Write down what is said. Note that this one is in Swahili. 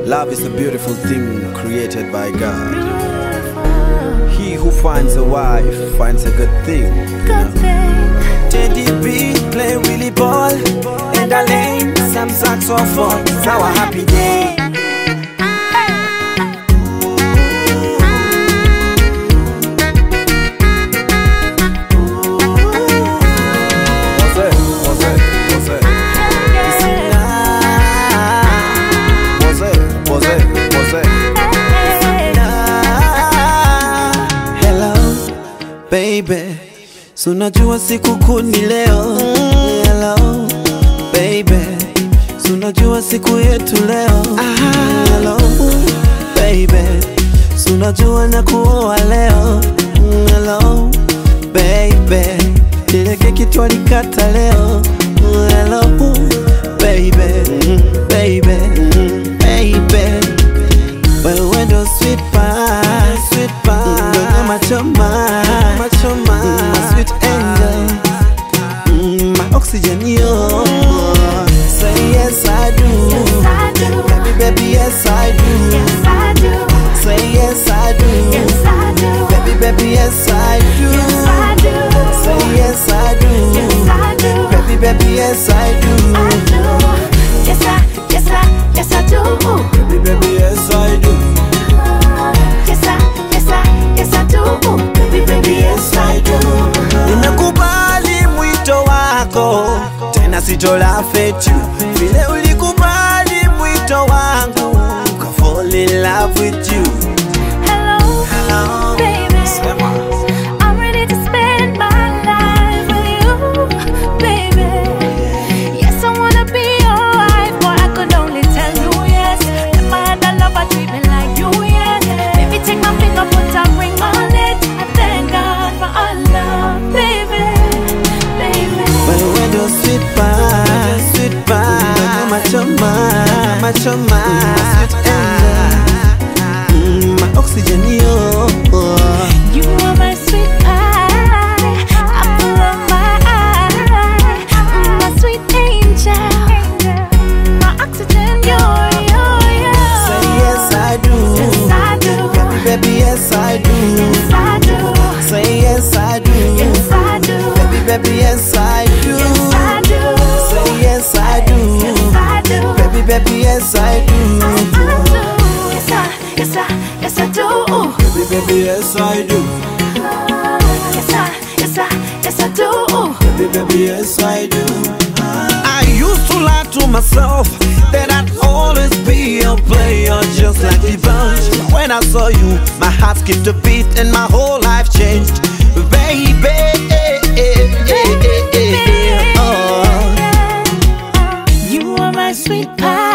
Love is a beautiful thing created by God. He who finds a wife finds a good thing. Teddy B play Willie ball in the lane, some saxophone. It's our happy day. Baby, so unajua siku kuu ni leo. Hello, baby, so unajua siku yetu leo. Hello, baby, so unajua na kuoa leo. Hello, baby, ile keki twalikata leo. Hello, baby, baby, baby, wewe ndo sweet pie, sweet pie, ndo machoma, machoma, my sweet angel, my oxygen, yo. Say yes I do, yes I do, baby, baby, yes I do, yes I do. Say yes I do, yes I do, baby, baby, yes I do, yes I do. Say yes I do, yes I do, baby, baby, yes I do, I do. Yes I, yes I, yes I do, baby, baby, yes I do. Yes I, yes I, yes I do, baby, baby, yes I do. Nimekubali mwito wako, tena sitola fetu. Vile ulikubali mwito wangu, I fall in love with you. Hello, Hello, baby. Sema. I'm ready to spend my life with you, baby. Yes, I wanna be your wife, but I could only tell you yes. Never had a lover treat me like you, yes. Baby, take my finger, put a ring on it. I thank God for our love, baby, baby. Wewe ndo sweet pie, sweet pie, ndo machoma, machoma, sweet angel, my oxygen, yo. You are my sweet pie, apple of my eye, my sweet angel, my oxygen, you're. Say yes I do, Yes I do, baby, baby, yes I do, yes I do, Say yes I do, yes I do, baby, baby, yes I do, yes I do, Say yes I do, yes I do, baby, baby, yes I do, yes I, yes I, yes I do, baby, baby, yes I do, yes I, yes I, yes I do, baby, baby, yes I do. I used to lie to myself that I'd always be a player just like the bunch. When I saw you, my heart skipped a beat and my whole life changed, baby. You are my sweet pie.